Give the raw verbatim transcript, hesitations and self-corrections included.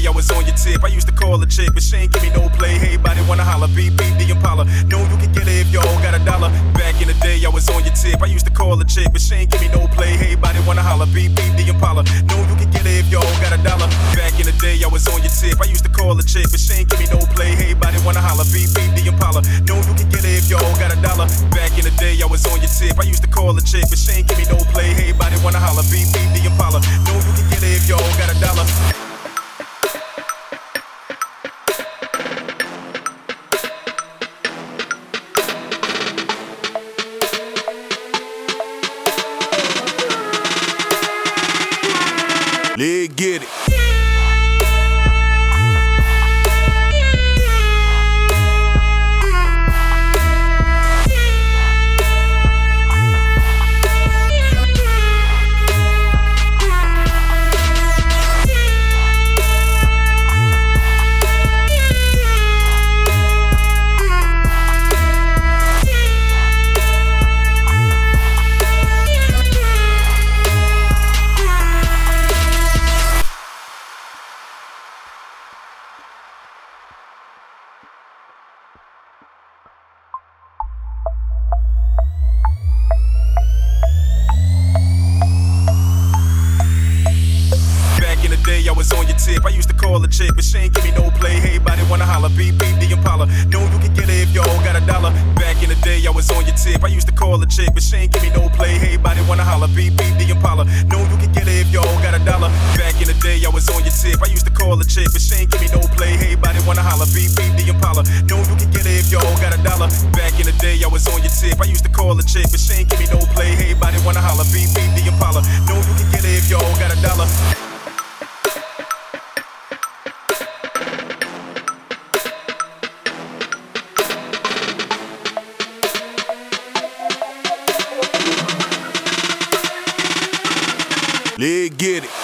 I was on your tip. I used to call a chick, but she ain't give me no play. Hey, body wanna holler, beep, beep, the Impala. Know you can get it if you all got a dollar. Back in the day, I was on your tip. I used to call a chick, but she ain't give me no play. Hey, body wanna holler, beep, beep, the Impala. Know you can get it if you all got a dollar. Back in the day, I was on your tip. I used to call a chick, but she ain't give me no play. Hey, body wanna holler, beep, beep, the Impala. Know you can get it if you all got a dollar. Back in the day, I was on your tip. I used to call a chick, but she ain't give me no play. Hey, body wanna holler, beep, beep, the Impala. Know you can get it if you all got a dollar. Let's get it. I was on your tip. I used to call a chick, but she ain't give me no play. Hey, body wanna holler, beep, beep, the Impala. Know you can get it if you all got a dollar. Back in the day, I was on your tip. I used to call a chick, but she ain't give me no play. Hey, body wanna holler, beep, beep, the Impala. Know you can get it if you all got a dollar. Back in the day, I was on your tip. I used to call a chick, but she ain't give me no play. Hey, body wanna holler, beep, beep, the Impala. Know you can get it if you all got a dollar. Back in the day, I was on your tip. I used to call a chick, but she ain't give me no play. Hey, body wanna holler, beep, beep, the Impala. Know you can get it if you all got a dollar. Let's get it.